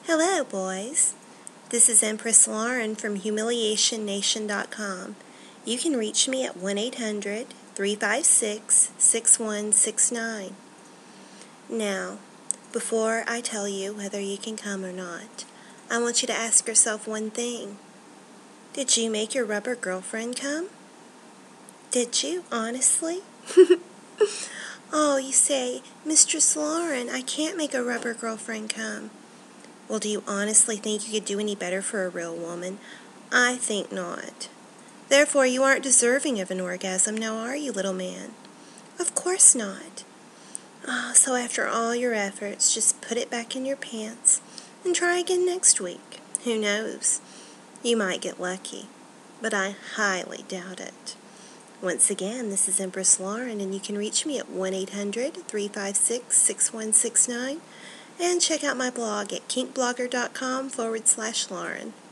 Hello, boys. This is Empress Lauren from HumiliationNation.com. You can reach me at 1-800-356-6169. Now, before I tell you whether you can come or not, I want you to ask yourself one thing. Did you make your rubber girlfriend come? Did you, honestly? Oh, you say, Mistress Lauren, I can't make a rubber girlfriend come. Well, do you honestly think you could do any better for a real woman? I think not. Therefore, you aren't deserving of an orgasm, now are you, little man? Of course not. So after all your efforts, just put it back in your pants and try again next week. Who knows? You might get lucky, but I highly doubt it. Once again, this is Empress Lauren, and you can reach me at 1-800-356-6169 and check out my blog at kinkblogger.com/Lauren.